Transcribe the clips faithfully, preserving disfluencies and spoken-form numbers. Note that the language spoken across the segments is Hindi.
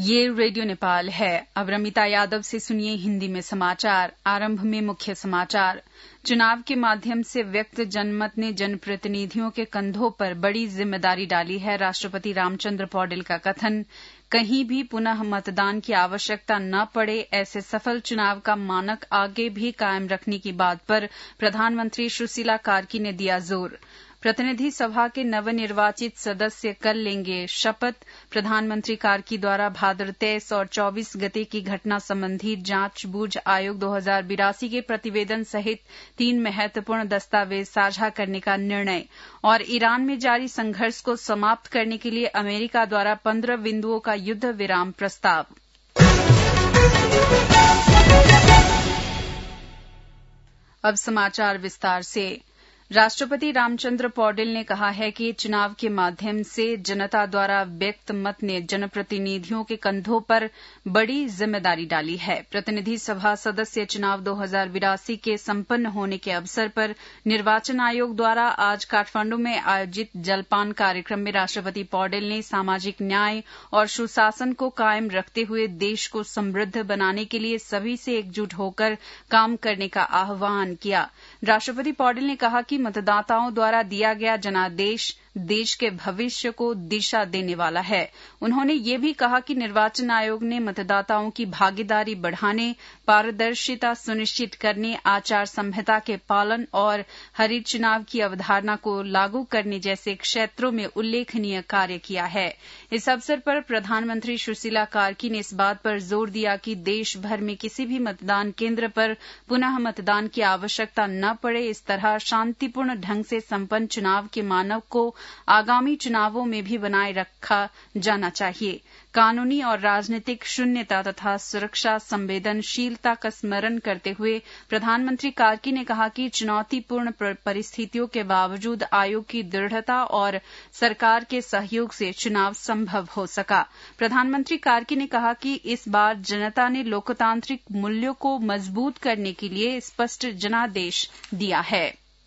ये रेडियो नेपाल है। अब रमिता यादव से सुनिए हिंदी में समाचार। आरंभ में मुख्य समाचार। चुनाव के माध्यम से व्यक्त जनमत ने जनप्रतिनिधियों के कंधों पर बड़ी जिम्मेदारी डाली है। राष्ट्रपति रामचंद्र पौडेल का कथन। कहीं भी पुनः मतदान की आवश्यकता न पड़े, ऐसे सफल चुनाव का मानक आगे भी कायम रखने की बात पर प्रधानमंत्री सुशीला कार्की ने दिया जोर। प्रतिनिधि सभा के नवनिर्वाचित सदस्य कल लेंगे शपथ। प्रधानमंत्री कार्की द्वारा भाद्र तेईस और चौबीस गते की घटना संबंधी जांच बूझ आयोग दो हजार बिरासी के प्रतिवेदन सहित तीन महत्वपूर्ण दस्तावेज साझा करने का निर्णय। और ईरान में जारी संघर्ष को समाप्त करने के लिए अमेरिका द्वारा पंद्रह बिंदुओं का युद्ध विराम प्रस्ताव। अब समाचार विस्तार से। राष्ट्रपति रामचंद्र पौडेल ने कहा है कि चुनाव के माध्यम से जनता द्वारा व्यक्त मत ने जनप्रतिनिधियों के कंधों पर बड़ी जिम्मेदारी डाली है। प्रतिनिधि सभा सदस्य चुनाव दो हजार बिरासी के संपन्न होने के अवसर पर निर्वाचन आयोग द्वारा आज काठमांडू में आयोजित जलपान कार्यक्रम में राष्ट्रपति पौडेल ने सामाजिक न्याय और सुशासन को कायम रखते हुए देश को समृद्ध बनाने के लिए सभी से एकजुट होकर काम करने का आह्वान किया। राष्ट्रपति पौडेल ने कहा कि मतदाताओं द्वारा दिया गया जनादेश देश के भविष्य को दिशा देने वाला है। उन्होंने ये भी कहा कि निर्वाचन आयोग ने मतदाताओं की भागीदारी बढ़ाने, पारदर्शिता सुनिश्चित करने, आचार संहिता के पालन और हरित चुनाव की अवधारणा को लागू करने जैसे क्षेत्रों में उल्लेखनीय कार्य किया है। इस अवसर पर प्रधानमंत्री सुशीला कार्की ने इस बात पर जोर दिया कि देश भर में किसी भी मतदान केंद्र पर पुनः मतदान की आवश्यकता न पड़े। इस तरह शांतिपूर्ण ढंग से संपन्न चुनाव के मानक को आगामी चुनावों में भी बनाए रखा जाना चाहिए। कानूनी और राजनीतिक शून्यता तथा सुरक्षा संवेदनशीलता का स्मरण करते हुए प्रधानमंत्री कार्की ने कहा कि चुनौतीपूर्ण परिस्थितियों के बावजूद आयोग की दृढ़ता और सरकार के सहयोग से चुनाव संभव हो सका। प्रधानमंत्री कार्की ने कहा कि इस बार जनता ने लोकतांत्रिक मूल्यों को मजबूत करने के लिए स्पष्ट जनादेश दिया है।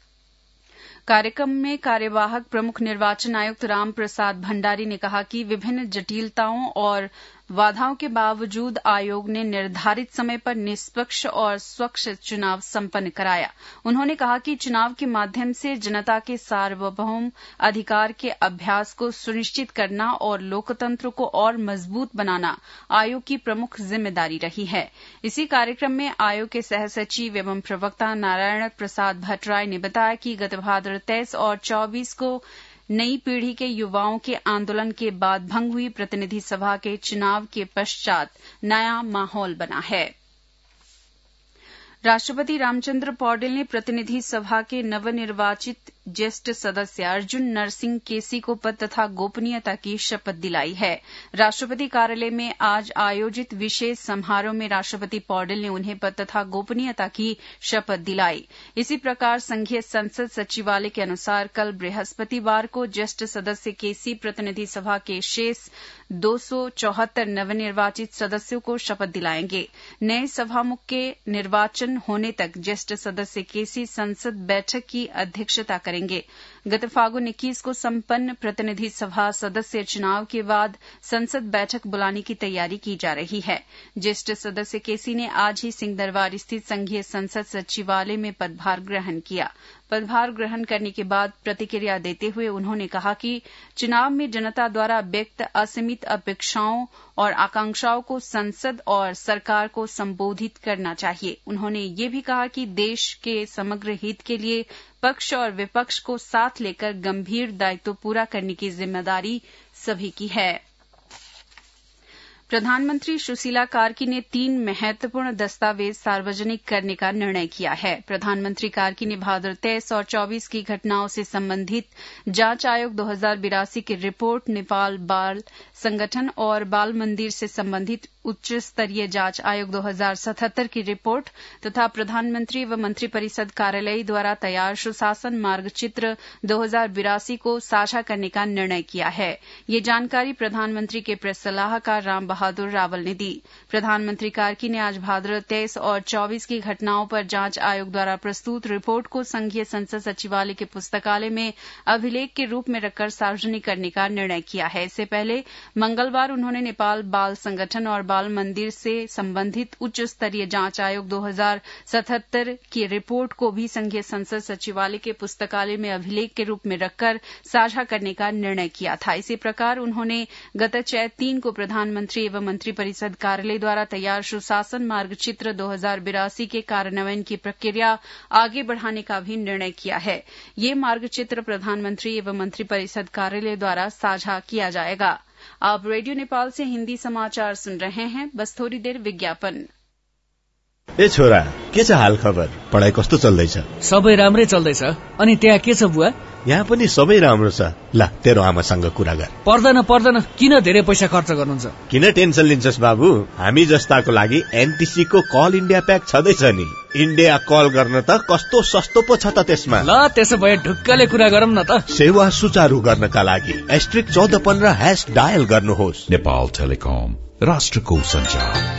कार्यक्रम में कार्यवाहक प्रमुख निर्वाचन आयुक्त राम प्रसाद भंडारी ने कहा कि विभिन्न जटिलताओं और बाधाओं के बावजूद आयोग ने निर्धारित समय पर निष्पक्ष और स्वच्छ चुनाव संपन्न कराया। उन्होंने कहा कि चुनाव के माध्यम से जनता के सार्वभौम अधिकार के अभ्यास को सुनिश्चित करना और लोकतंत्र को और मजबूत बनाना आयोग की प्रमुख जिम्मेदारी रही है। इसी कार्यक्रम में आयोग के सह सचिव एवं प्रवक्ता नारायण प्रसाद भट्टराय ने बताया कि गत भाद्र तेईस और चौबीस को नई पीढ़ी के युवाओं के आंदोलन के बाद भंग हुई प्रतिनिधि सभा के चुनाव के पश्चात नया माहौल बना है। राष्ट्रपति रामचंद्र पौडेल ने प्रतिनिधि सभा के नवनिर्वाचित ज्येष्ठ सदस्य अर्जुन नरसिंह केसी को पद तथा गोपनीयता की शपथ दिलाई है। राष्ट्रपति कार्यालय में आज आयोजित विशेष समारोह में राष्ट्रपति पौडेल ने उन्हें पद तथा गोपनीयता की शपथ दिलाई। इसी प्रकार संघीय संसद सचिवालय के अनुसार कल बृहस्पतिवार को ज्येष्ठ सदस्य केसी प्रतिनिधि सभा के शेष दो सौ चौहत्तर नवनिर्वाचित सदस्यों को शपथ दिलाएंगे। नए सभामुख के निर्वाचन होने तक ज्येष्ठ सदस्य केसी संसद बैठक की अध्यक्षता करेंगे। गत फागुन इक्कीस को संपन्न प्रतिनिधि सभा सदस्य चुनाव के बाद संसद बैठक बुलाने की तैयारी की जा रही है। ज्येष्ठ सदस्य केसी ने आज ही सिंहदरबार स्थित संघीय संसद सचिवालय में पदभार ग्रहण किया। पदभार ग्रहण करने के बाद प्रतिक्रिया देते हुए उन्होंने कहा कि चुनाव में जनता द्वारा व्यक्त असीमित अपेक्षाओं और आकांक्षाओं को संसद और सरकार को संबोधित करना चाहिए। उन्होंने ये भी कहा कि देश के समग्र हित के लिए पक्ष और विपक्ष को साथ लेकर गंभीर दायित्व पूरा करने की जिम्मेदारी सभी की है। प्रधानमंत्री सुशीला कार्की ने तीन महत्वपूर्ण दस्तावेज सार्वजनिक करने का निर्णय किया है। प्रधानमंत्री कार्की ने भाद्र तेईस और चौबीस की घटनाओं से संबंधित जांच आयोग दो हजार बिरासी की रिपोर्ट, नेपाल बाल संगठन और बाल मंदिर से संबंधित उच्च स्तरीय जांच आयोग दो हजार सतहत्तर की रिपोर्ट तथा प्रधानमंत्री व मंत्रिपरिषद कार्यालय द्वारा तैयार सुशासन मार्गचित्र दो हजार बिरासी को साझा करने का निर्णय किया है। ये जानकारी प्रधानमंत्री के प्रेस सलाहकार राम बहादुर रावल ने दी। प्रधानमंत्री कार्की ने आज भाद्र तेईस और चौबीस की घटनाओं पर जांच आयोग द्वारा प्रस्तुत रिपोर्ट को संघीय संसद सचिवालय के पुस्तकालय में अभिलेख के रूप में रखकर सार्वजनिक करने का निर्णय किया है। इससे पहले मंगलवार उन्होंने नेपाल बाल संगठन और बाल मंदिर से संबंधित उच्च स्तरीय जांच आयोग दो हजार सतहत्तर की रिपोर्ट को भी संघीय संसद सचिवालय के पुस्तकालय में अभिलेख के रूप में रखकर साझा करने का निर्णय किया था। इसी प्रकार उन्होंने गत चैत तीन को प्रधानमंत्री एवं मंत्रिपरिषद कार्यालय द्वारा तैयार सुशासन मार्गचित्र दो हजार बिरासी के कार्यान्वयन की प्रक्रिया आगे बढ़ाने का भी निर्णय किया है। ये मार्गचित्र प्रधानमंत्री एवं मंत्रिपरिषद कार्यालय द्वारा साझा किया जाएगा। आप रेडियो नेपाल से हिन्दी समाचार सुन रहे हैं। बस थोड़ी देर विज्ञापन। ए छोरा, के छ हाल खबर? पढाइ कस्तो चल्दैछ? सबै राम्रै चल्दैछ। अनि त्यहाँ के छ बुवा? यहाँ पनि सबै राम्रो छ। ल, तेरो आमासँग कुरा गर। पर्दैन पर्दैन, किन धेरै पैसा खर्च गर्नुहुन्छ? किन टेन्सन लिन्छस् बाबु? हामी जस्ताको लागि एनटीसी को कल इन्डिया प्याक छँदैछ नि। इन्डिया कल गर्न त कस्तो सस्तो पो छ त त्यसमा। ल, त्यसो भए ढुक्कले कुरा गरौँ न त। सेवा सुचारू गर्नका लागि एस्ट्रिक चौध पन्ध्र हैश डायल गर्नुहोस्। नेपाल टेलिकम, राष्ट्रको संचार।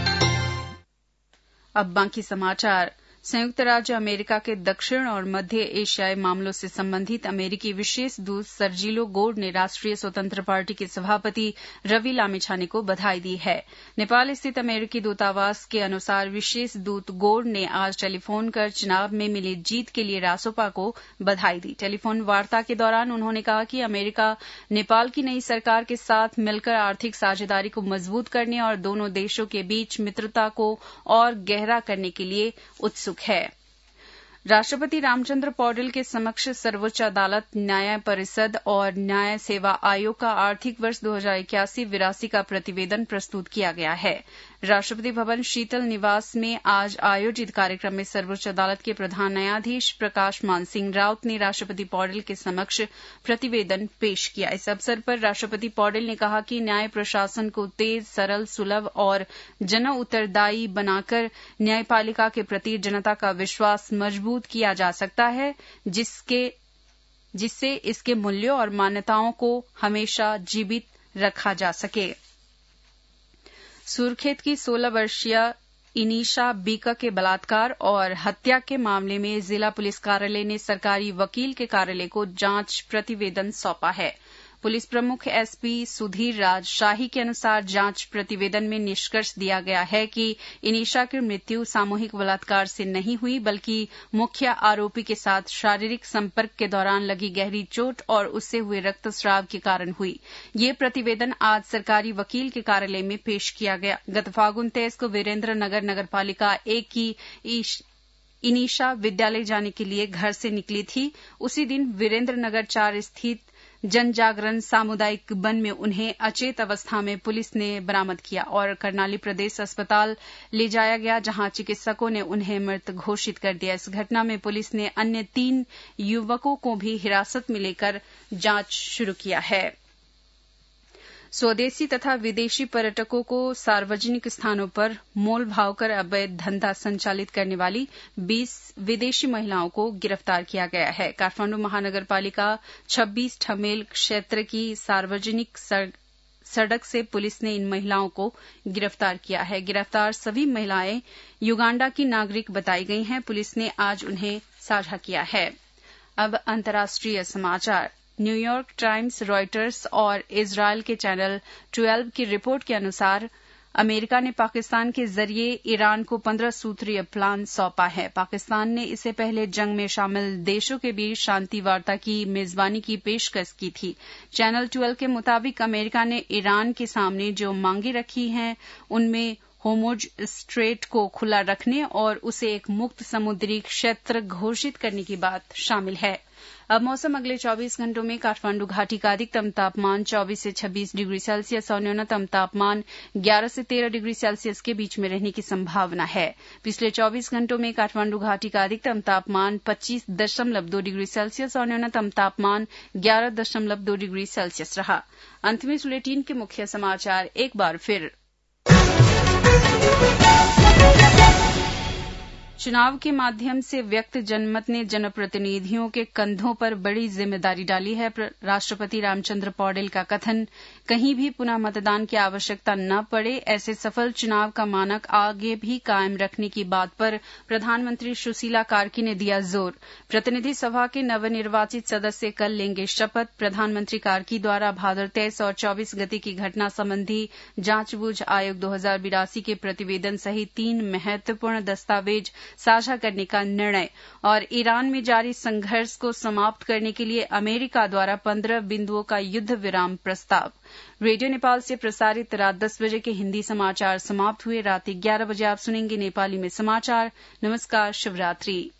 अब बाकी समाचार। संयुक्त राज्य अमेरिका के दक्षिण और मध्य एशियाई मामलों से संबंधित अमेरिकी विशेष दूत सर्जिलो गोर्ड ने राष्ट्रीय स्वतंत्र पार्टी के सभापति रवि लामिछाने को बधाई दी है। नेपाल स्थित अमेरिकी दूतावास के अनुसार विशेष दूत गोर्ड ने आज टेलीफोन कर चुनाव में मिली जीत के लिए रासोपा को बधाई दी। टेलीफोन वार्ता के दौरान उन्होंने कहा कि अमेरिका नेपाल की नई सरकार के साथ मिलकर आर्थिक साझेदारी को मजबूत करने और दोनों देशों के बीच मित्रता को और गहरा करने के लिए उत्सुक है। राष्ट्रपति रामचंद्र पौडेल के समक्ष सर्वोच्च अदालत, न्याय परिषद और न्याय सेवा आयोग का आर्थिक वर्ष दो हजार इक्यासी विरासी का प्रतिवेदन प्रस्तुत किया गया है। राष्ट्रपति भवन शीतल निवास में आज आयोजित कार्यक्रम में सर्वोच्च अदालत के प्रधान न्यायाधीश प्रकाश मान सिंह राउत ने राष्ट्रपति पौडेल के समक्ष प्रतिवेदन पेश किया। इस अवसर पर राष्ट्रपति पौडेल ने कहा कि न्याय प्रशासन को तेज, सरल, सुलभ और जन उत्तरदायी बनाकर न्यायपालिका के प्रति जनता का विश्वास मजबूत किया जा सकता है, जिसके जिससे इसके मूल्यों और मान्यताओं को हमेशा जीवित रखा जा सके। सुरखेत की सोलह वर्षीय इनिशा बीका के बलात्कार और हत्या के मामले में जिला पुलिस कार्यालय ने सरकारी वकील के कार्यालय को जांच प्रतिवेदन सौंपा है। पुलिस प्रमुख एसपी सुधीर राज शाही के अनुसार जांच प्रतिवेदन में निष्कर्ष दिया गया है कि इनिशा की मृत्यु सामूहिक बलात्कार से नहीं हुई, बल्कि मुख्य आरोपी के साथ शारीरिक संपर्क के दौरान लगी गहरी चोट और उससे हुए रक्तस्राव के कारण हुई। ये प्रतिवेदन आज सरकारी वकील के कार्यालय में पेश किया गया। गत फागुन तेईस को वीरेंद्र नगर नगरपालिका एक की इनिशा विद्यालय जाने के लिए घर से निकली थी। उसी दिन वीरेंद्र नगर चार स्थित जन जागरण सामुदायिक वन में उन्हें अचेत अवस्था में पुलिस ने बरामद किया और करनाली प्रदेश अस्पताल ले जाया गया, जहां चिकित्सकों ने उन्हें मृत घोषित कर दिया। इस घटना में पुलिस ने अन्य तीन युवकों को भी हिरासत में लेकर जांच शुरू किया है। स्वदेशी तथा विदेशी पर्यटकों को सार्वजनिक स्थानों पर मोल भाव कर अवैध धंधा संचालित करने वाली बीस विदेशी महिलाओं को गिरफ्तार किया गया है। काठमांडू महानगरपालिका छब्बीस ठमेल क्षेत्र की सार्वजनिक सड़क से पुलिस ने इन महिलाओं को गिरफ्तार किया है। गिरफ्तार सभी महिलाएं युगांडा की नागरिक बताई गई हैं। पुलिस ने आज उन्हें साझा किया है। अब अंतर्राष्ट्रीय समाचार। न्यूयॉर्क टाइम्स, रॉयटर्स और इजरायल के चैनल ट्वेल्व की रिपोर्ट के अनुसार अमेरिका ने पाकिस्तान के जरिए ईरान को पंद्रह सूत्रीय प्लान सौंपा है। पाकिस्तान ने इससे पहले जंग में शामिल देशों के बीच शांति वार्ता की मेजबानी की पेशकश की थी। चैनल ट्वेल्व के मुताबिक अमेरिका ने ईरान के सामने जो मांगे रखी हैं, उनमें होर्मुज स्ट्रेट को खुला रखने और उसे एक मुक्त समुद्री क्षेत्र घोषित करने की बात शामिल है। अब मौसम। अगले चौबीस घंटों में काठमांडू घाटी का अधिकतम तापमान चौबीस से छब्बीस डिग्री सेल्सियस और न्यूनतम तापमान ग्यारह से तेरह डिग्री सेल्सियस के बीच में रहने की संभावना है। पिछले चौबीस घंटों में काठमांडू घाटी का अधिकतम तापमान पच्चीस दशमलव दो डिग्री सेल्सियस और न्यूनतम तापमान ग्यारह दशमलव दो डिग्री सेल्सियस रहा। अंत में बुलेटिन के मुख्य समाचार एक बार फिर। चुनाव के माध्यम से व्यक्त जनमत ने जनप्रतिनिधियों के कंधों पर बड़ी जिम्मेदारी डाली है। राष्ट्रपति रामचंद्र पौडेल का कथन, कहीं भी पुनः मतदान की आवश्यकता न पड़े, ऐसे सफल चुनाव का मानक आगे भी कायम रखने की बात पर प्रधानमंत्री सुशीला कार्की ने दिया जोर। प्रतिनिधि सभा के नवनिर्वाचित सदस्य कल लेंगे शपथ। प्रधानमंत्री कार्की द्वारा भादर तेईस और चौबीस गति की घटना संबंधी जांचबूझ आयोग दो हजार बिरासी के प्रतिवेदन सहित तीन महत्वपूर्ण दस्तावेज साझा करने का निर्णय और ईरान में जारी संघर्ष को समाप्त करने के लिए अमेरिका द्वारा पंद्रह बिंदुओं का युद्ध विराम प्रस्ताव। रेडियो नेपाल से प्रसारित रात दस बजे के हिंदी समाचार समाप्त हुए। रात ग्यारह बजे आप सुनेंगे नेपाली में समाचार। नमस्कार, शिवरात्रि।